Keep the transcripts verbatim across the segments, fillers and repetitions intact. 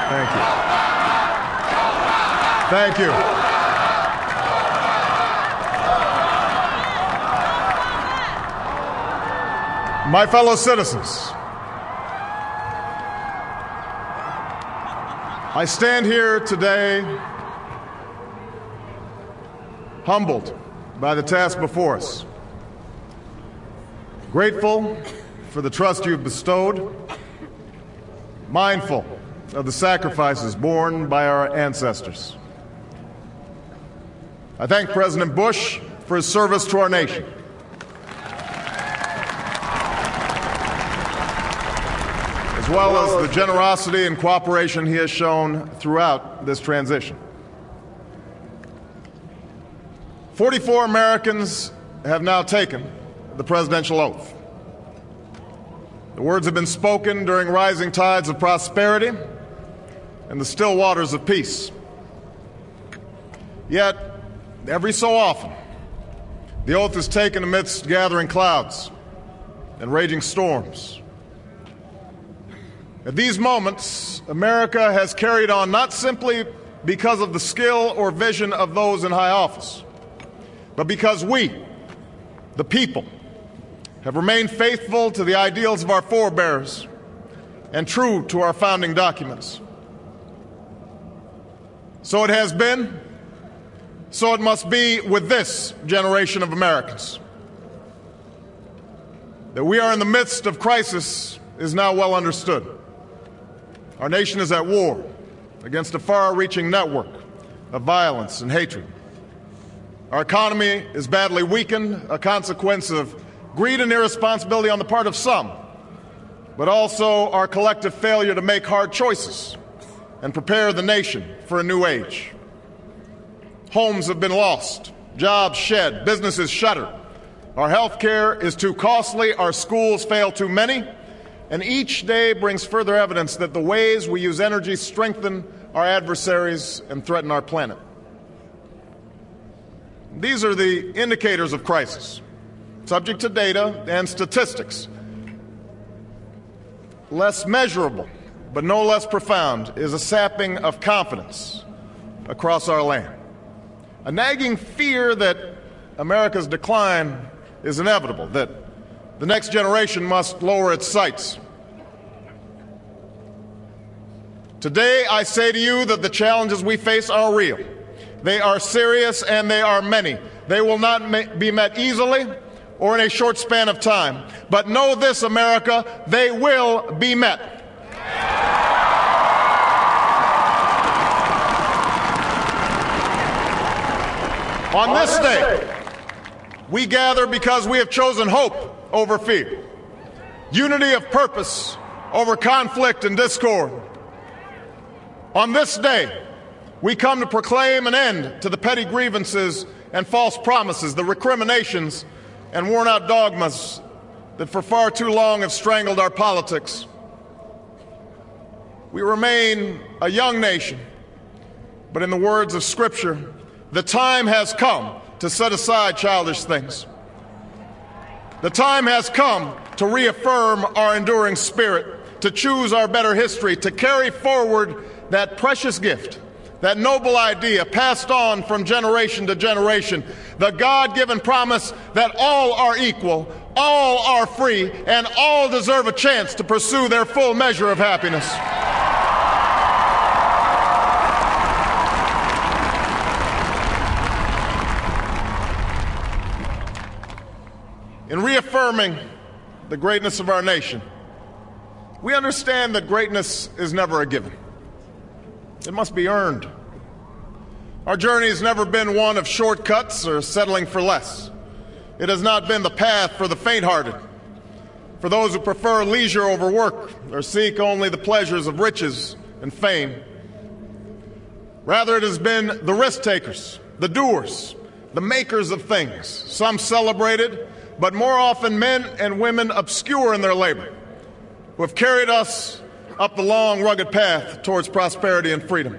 Thank you. Thank you. My fellow citizens, I stand here today humbled by the task before us, grateful for the trust you've bestowed, mindful of the sacrifices borne by our ancestors. I thank President Bush for his service to our nation. As well as the generosity and cooperation he has shown throughout this transition. forty-four Americans have now taken the presidential oath. The words have been spoken during rising tides of prosperity and the still waters of peace. Yet, every so often, the oath is taken amidst gathering clouds and raging storms. At these moments, America has carried on not simply because of the skill or vision of those in high office, but because we, the people, have remained faithful to the ideals of our forebears and true to our founding documents. So it has been, so it must be with this generation of Americans. That we are in the midst of crisis is now well understood. Our nation is at war against a far-reaching network of violence and hatred. Our economy is badly weakened, a consequence of greed and irresponsibility on the part of some, but also our collective failure to make hard choices and prepare the nation for a new age. Homes have been lost, jobs shed, businesses shuttered. Our health care is too costly, our schools fail too many, and each day brings further evidence that the ways we use energy strengthen our adversaries and threaten our planet. These are the indicators of crisis, subject to data and statistics. Less measurable, but no less profound, is a sapping of confidence across our land. A nagging fear that America's decline is inevitable, that the next generation must lower its sights. Today, I say to you that the challenges we face are real. They are serious and they are many. They will not ma- be met easily or in a short span of time. But know this, America, they will be met. On this day, we gather because we have chosen hope over fear, unity of purpose over conflict and discord. On this day, we come to proclaim an end to the petty grievances and false promises, the recriminations and worn-out dogmas that for far too long have strangled our politics. We remain a young nation, but in the words of Scripture, the time has come to set aside childish things. The time has come to reaffirm our enduring spirit, to choose our better history, to carry forward that precious gift, that noble idea passed on from generation to generation, the God-given promise that all are equal, all are free, and all deserve a chance to pursue their full measure of happiness. In reaffirming the greatness of our nation, we understand that greatness is never a given. It must be earned. Our journey has never been one of shortcuts or settling for less. It has not been the path for the faint-hearted, for those who prefer leisure over work or seek only the pleasures of riches and fame. Rather, it has been the risk-takers, the doers, the makers of things, some celebrated, but more often men and women obscure in their labor, who have carried us up the long, rugged path towards prosperity and freedom.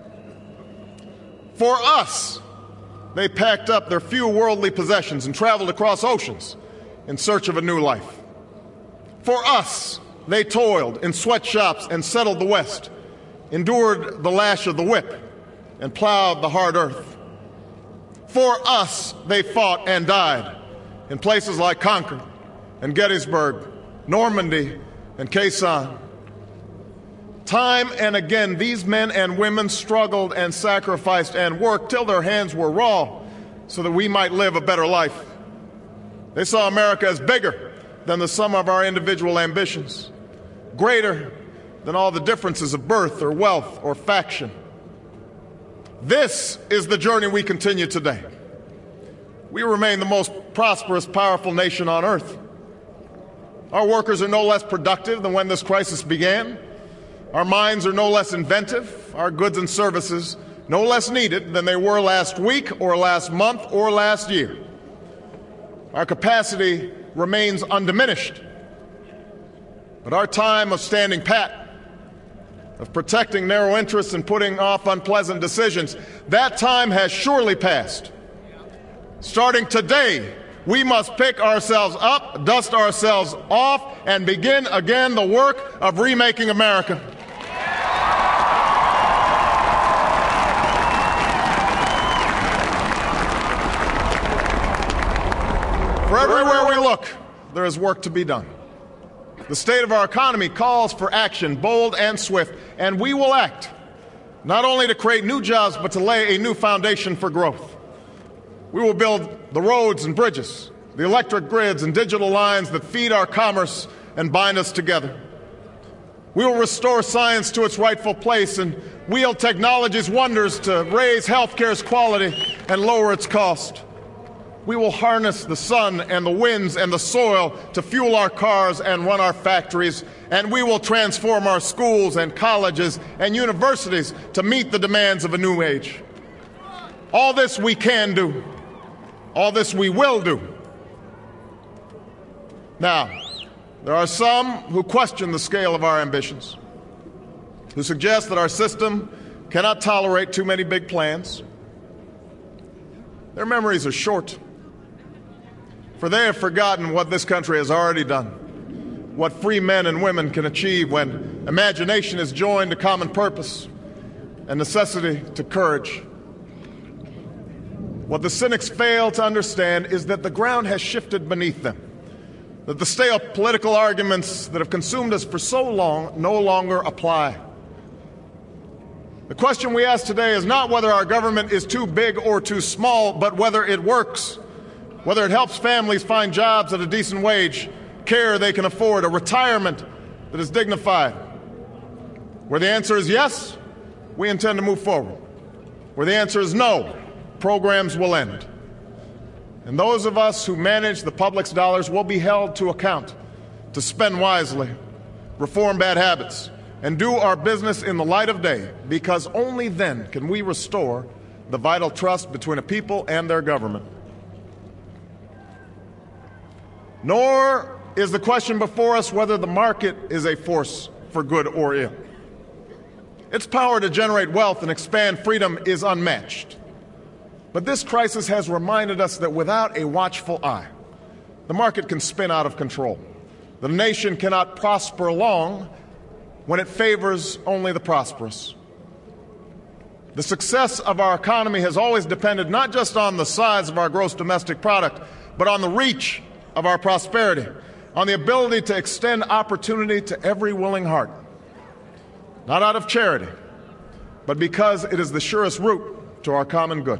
For us, they packed up their few worldly possessions and traveled across oceans in search of a new life. For us, they toiled in sweatshops and settled the West, endured the lash of the whip, and plowed the hard earth. For us, they fought and died in places like Concord and Gettysburg, Normandy and Khe Sanh. Time and again, these men and women struggled and sacrificed and worked till their hands were raw so that we might live a better life. They saw America as bigger than the sum of our individual ambitions, greater than all the differences of birth or wealth or faction. This is the journey we continue today. We remain the most prosperous, powerful nation on earth. Our workers are no less productive than when this crisis began. Our minds are no less inventive, our goods and services no less needed than they were last week or last month or last year. Our capacity remains undiminished. But our time of standing pat, of protecting narrow interests and putting off unpleasant decisions, that time has surely passed. Starting today, we must pick ourselves up, dust ourselves off, and begin again the work of remaking America. For everywhere we look, there is work to be done. The state of our economy calls for action, bold and swift, and we will act, not only to create new jobs, but to lay a new foundation for growth. We will build the roads and bridges, the electric grids and digital lines that feed our commerce and bind us together. We will restore science to its rightful place and wield technology's wonders to raise healthcare's quality and lower its cost. We will harness the sun and the winds and the soil to fuel our cars and run our factories, and we will transform our schools and colleges and universities to meet the demands of a new age. All this we can do. All this we will do. Now, there are some who question the scale of our ambitions, who suggest that our system cannot tolerate too many big plans. Their memories are short, for they have forgotten what this country has already done, what free men and women can achieve when imagination is joined to common purpose and necessity to courage. What the cynics fail to understand is that the ground has shifted beneath them, that the stale political arguments that have consumed us for so long no longer apply. The question we ask today is not whether our government is too big or too small, but whether it works, whether it helps families find jobs at a decent wage, care they can afford, a retirement that is dignified. Where the answer is yes, we intend to move forward. Where the answer is no, programs will end. And those of us who manage the public's dollars will be held to account to spend wisely, reform bad habits, and do our business in the light of day, because only then can we restore the vital trust between a people and their government. Nor is the question before us whether the market is a force for good or ill. Its power to generate wealth and expand freedom is unmatched. But this crisis has reminded us that without a watchful eye, the market can spin out of control. The nation cannot prosper long when it favors only the prosperous. The success of our economy has always depended not just on the size of our gross domestic product, but on the reach of our prosperity, on the ability to extend opportunity to every willing heart, not out of charity, but because it is the surest route to our common good.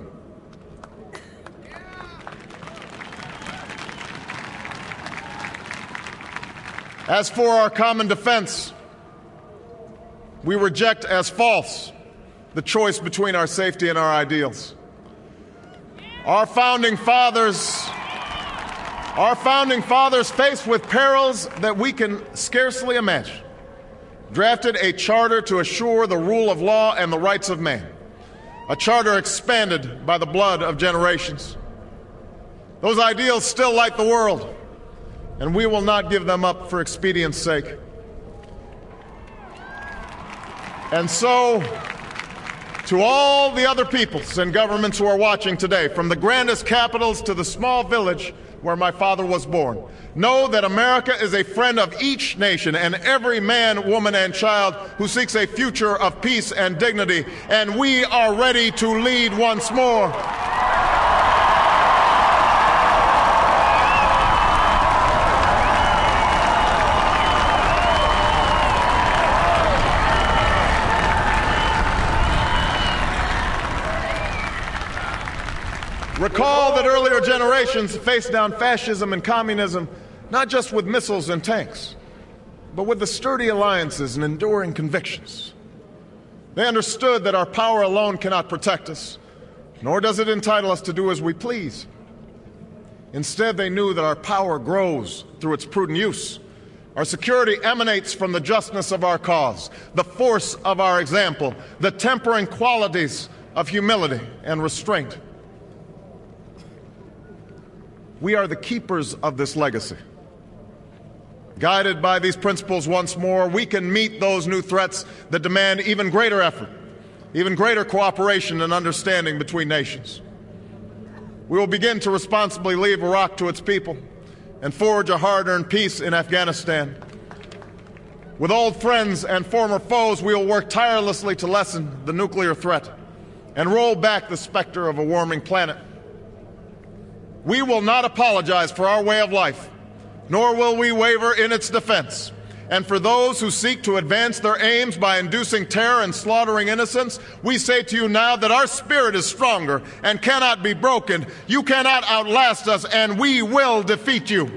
As for our common defense, we reject as false the choice between our safety and our ideals. Our founding fathers, our founding fathers, faced with perils that we can scarcely imagine, drafted a charter to assure the rule of law and the rights of man, a charter expanded by the blood of generations. Those ideals still light the world, and we will not give them up for expedience sake. And so, to all the other peoples and governments who are watching today, from the grandest capitals to the small village where my father was born. Know that America is a friend of each nation and every man, woman, and child who seeks a future of peace and dignity, and we are ready to lead once more. Recall that earlier generations faced down fascism and communism not just with missiles and tanks, but with the sturdy alliances and enduring convictions. They understood that our power alone cannot protect us, nor does it entitle us to do as we please. Instead, they knew that our power grows through its prudent use. Our security emanates from the justness of our cause, the force of our example, the tempering qualities of humility and restraint. We are the keepers of this legacy. Guided by these principles once more, we can meet those new threats that demand even greater effort, even greater cooperation and understanding between nations. We will begin to responsibly leave Iraq to its people and forge a hard-earned peace in Afghanistan. With old friends and former foes, we will work tirelessly to lessen the nuclear threat and roll back the specter of a warming planet. We will not apologize for our way of life, nor will we waver in its defense. And for those who seek to advance their aims by inducing terror and slaughtering innocents, we say to you now that our spirit is stronger and cannot be broken. You cannot outlast us, and we will defeat you.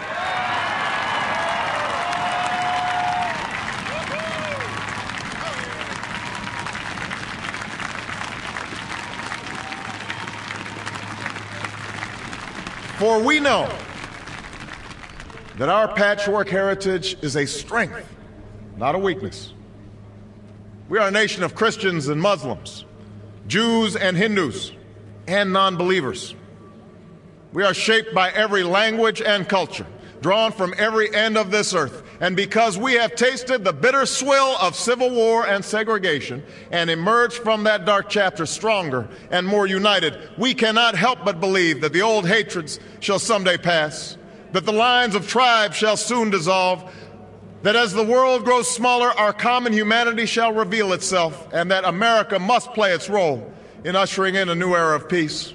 For we know that our patchwork heritage is a strength, not a weakness. We are a nation of Christians and Muslims, Jews and Hindus, and non-believers. We are shaped by every language and culture, drawn from every end of this earth. And because we have tasted the bitter swill of civil war and segregation and emerged from that dark chapter stronger and more united, we cannot help but believe that the old hatreds shall someday pass, that the lines of tribes shall soon dissolve, that as the world grows smaller, our common humanity shall reveal itself, and that America must play its role in ushering in a new era of peace.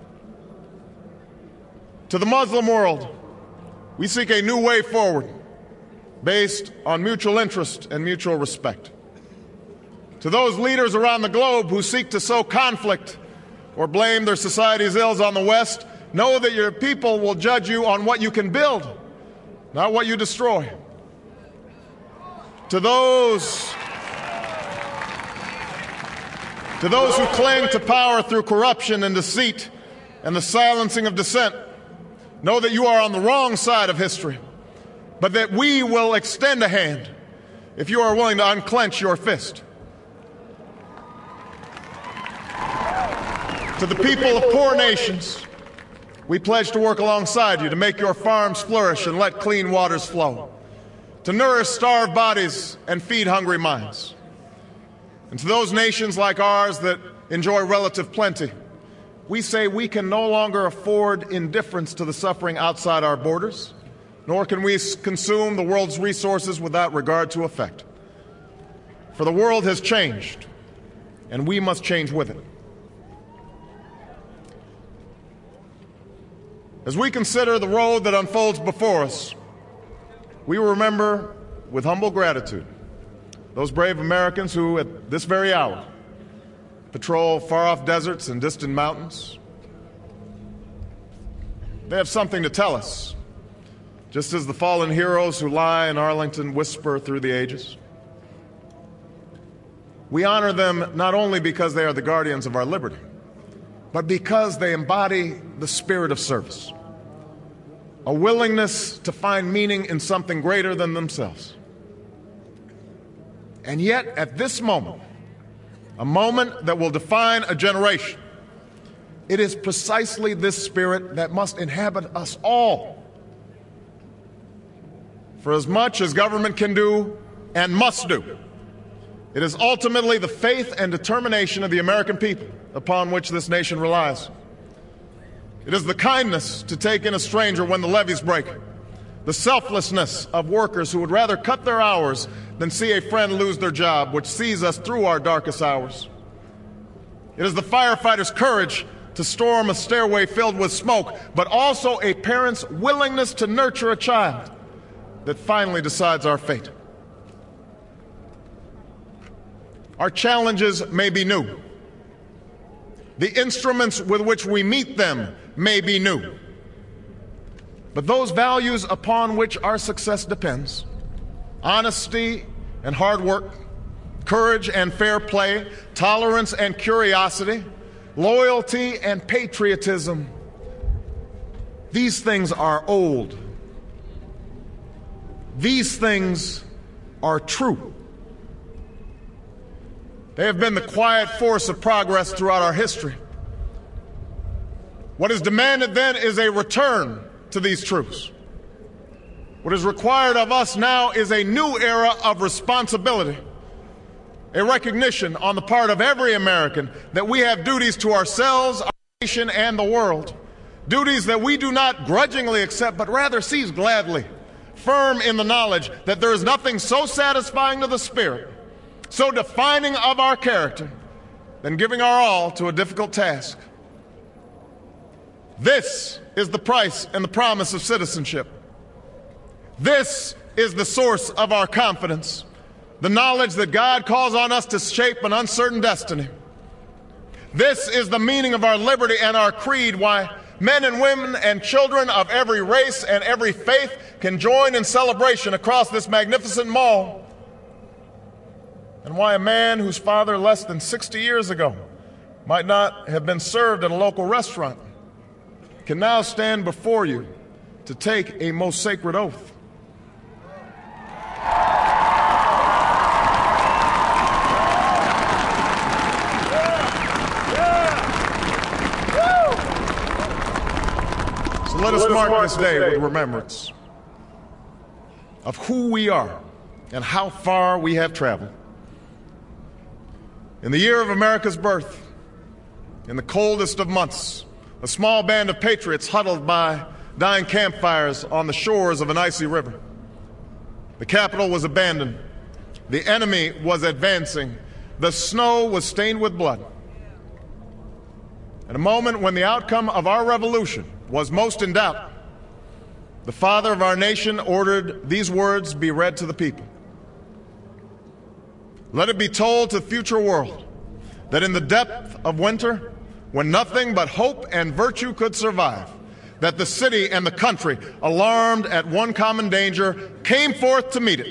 To the Muslim world, we seek a new way forward based on mutual interest and mutual respect. To those leaders around the globe who seek to sow conflict or blame their society's ills on the West, know that your people will judge you on what you can build, not what you destroy. To those, to those who cling to power through corruption and deceit and the silencing of dissent, know that you are on the wrong side of history, but that we will extend a hand if you are willing to unclench your fist. To the people of poor nations, we pledge to work alongside you to make your farms flourish and let clean waters flow, to nourish starved bodies and feed hungry minds. And to those nations like ours that enjoy relative plenty, we say we can no longer afford indifference to the suffering outside our borders, nor can we consume the world's resources without regard to effect. For the world has changed, and we must change with it. As we consider the road that unfolds before us, we remember with humble gratitude those brave Americans who, at this very hour, patrol far-off deserts and distant mountains. They have something to tell us, just as the fallen heroes who lie in Arlington whisper through the ages. We honor them not only because they are the guardians of our liberty, but because they embody the spirit of service, a willingness to find meaning in something greater than themselves. And yet, at this moment, a moment that will define a generation, it is precisely this spirit that must inhabit us all. For as much as government can do and must do, it is ultimately the faith and determination of the American people upon which this nation relies. It is the kindness to take in a stranger when the levees break, the selflessness of workers who would rather cut their hours than see a friend lose their job, which sees us through our darkest hours. It is the firefighter's courage to storm a stairway filled with smoke, but also a parent's willingness to nurture a child that finally decides our fate. Our challenges may be new. The instruments with which we meet them may be new. But those values upon which our success depends, honesty and hard work, courage and fair play, tolerance and curiosity, loyalty and patriotism, these things are old. These things are true. They have been the quiet force of progress throughout our history. What is demanded then is a return to these truths. What is required of us now is a new era of responsibility, a recognition on the part of every American that we have duties to ourselves, our nation, and the world, duties that we do not grudgingly accept, but rather seize gladly, firm in the knowledge that there is nothing so satisfying to the spirit, so defining of our character, than giving our all to a difficult task. This is the price and the promise of citizenship. This is the source of our confidence, the knowledge that God calls on us to shape an uncertain destiny. This is the meaning of our liberty and our creed, why men and women and children of every race and every faith can join in celebration across this magnificent mall, and why a man whose father less than sixty years ago might not have been served at a local restaurant can now stand before you to take a most sacred oath. So let us mark this day with remembrance of who we are and how far we have traveled. In the year of America's birth, in the coldest of months, a small band of patriots huddled by dying campfires on the shores of an icy river. The capital was abandoned. The enemy was advancing. The snow was stained with blood. At a moment when the outcome of our revolution was most in doubt, the father of our nation ordered these words be read to the people. Let it be told to the future world that in the depth of winter, when nothing but hope and virtue could survive, that the city and the country, alarmed at one common danger, came forth to meet it.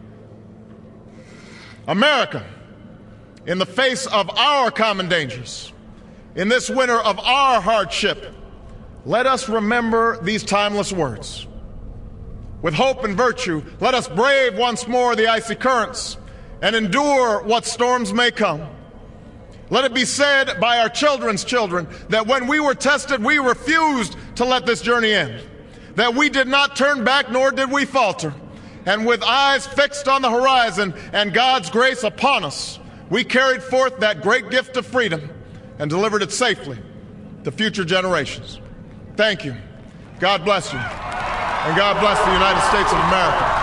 America, in the face of our common dangers, in this winter of our hardship, let us remember these timeless words. With hope and virtue, let us brave once more the icy currents and endure what storms may come. Let it be said by our children's children that when we were tested, we refused to let this journey end, that we did not turn back nor did we falter. And with eyes fixed on the horizon and God's grace upon us, we carried forth that great gift of freedom and delivered it safely to future generations. Thank you. God bless you. And God bless the United States of America.